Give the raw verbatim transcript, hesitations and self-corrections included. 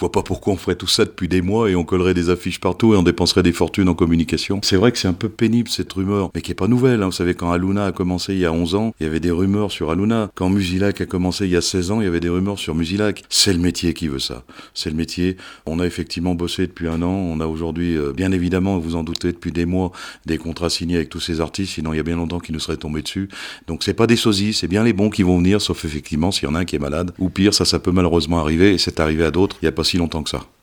vois pas pourquoi on ferait tout ça depuis des mois et on collerait des affiches partout et on dépenserait des fortunes en communication. C'est vrai que c'est un peu pénible cette rumeur, mais qui est pas nouvelle. Hein. Vous savez, quand Halouna a commencé il y a onze ans, il y avait des rumeurs sur Halouna. Quand Musilac a commencé il y a seize ans, il y avait des rumeurs sur Musilac. C'est le métier qui veut ça. C'est le métier. On a effectivement bossé depuis un an. On a aujourd'hui, euh, bien évidemment, vous en doutez, depuis des mois, des contrats signés avec tous ces artistes. Sinon, il y a bien longtemps qu'ils nous seraient tombés dessus. Donc, c'est pas des sosies, c'est bien les bons qui vont venir, sauf effectivement s'il y en a un qui est malade. Ou pire, ça, ça peut malheureusement arriver, et c'est arrivé à d'autres il y a pas si longtemps que ça.